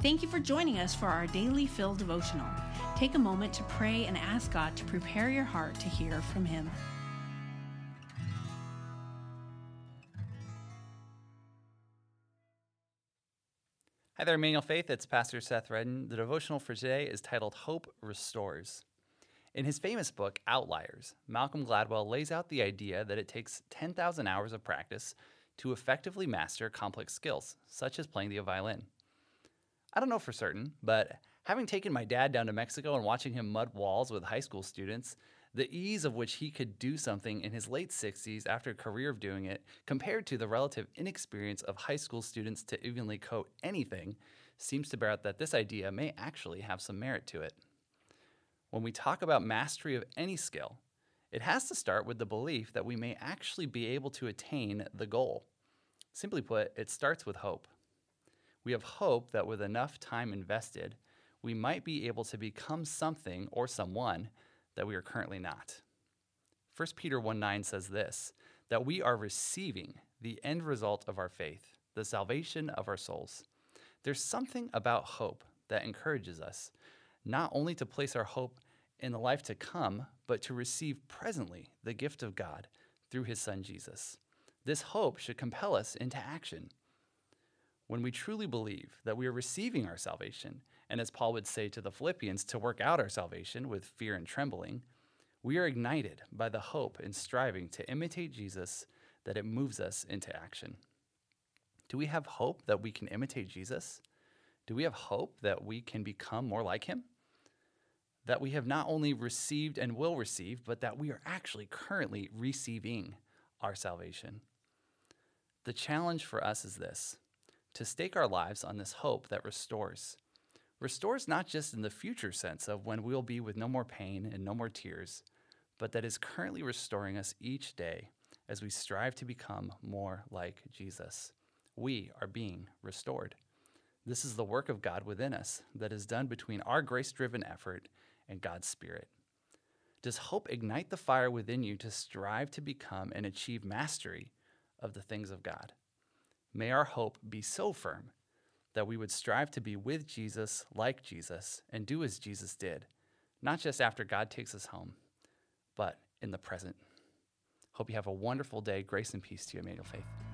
Thank you for joining us for our daily Fill devotional. Take a moment to pray and ask God to prepare your heart to hear from Him. Hi there, Emmanuel Faith. It's Pastor Seth Redden. The devotional for today is titled Hope Restores. In his famous book, Outliers, Malcolm Gladwell lays out the idea that it takes 10,000 hours of practice to effectively master complex skills, such as playing the violin. I don't know for certain, but having taken my dad down to Mexico and watching him mud walls with high school students, the ease of which he could do something in his late 60s after a career of doing it, compared to the relative inexperience of high school students to evenly coat anything, seems to bear out that this idea may actually have some merit to it. When we talk about mastery of any skill, it has to start with the belief that we may actually be able to attain the goal. Simply put, it starts with hope. We have hope that with enough time invested, we might be able to become something or someone that we are currently not. 1 Peter 1:9 says this, that we are receiving the end result of our faith, the salvation of our souls. There's something about hope that encourages us not only to place our hope in the life to come, but to receive presently the gift of God through His Son Jesus. This hope should compel us into action. When we truly believe that we are receiving our salvation, and as Paul would say to the Philippians, to work out our salvation with fear and trembling, we are ignited by the hope and striving to imitate Jesus that it moves us into action. Do we have hope that we can imitate Jesus? Do we have hope that we can become more like Him? That we have not only received and will receive, but that we are actually currently receiving our salvation? The challenge for us is this: to stake our lives on this hope that restores. Restores not just in the future sense of when we'll be with no more pain and no more tears, but that is currently restoring us each day as we strive to become more like Jesus. We are being restored. This is the work of God within us that is done between our grace-driven effort and God's Spirit. Does hope ignite the fire within you to strive to become and achieve mastery of the things of God? May our hope be so firm that we would strive to be with Jesus, like Jesus, and do as Jesus did, not just after God takes us home, but in the present. Hope you have a wonderful day. Grace and peace to you, Emmanuel Faith.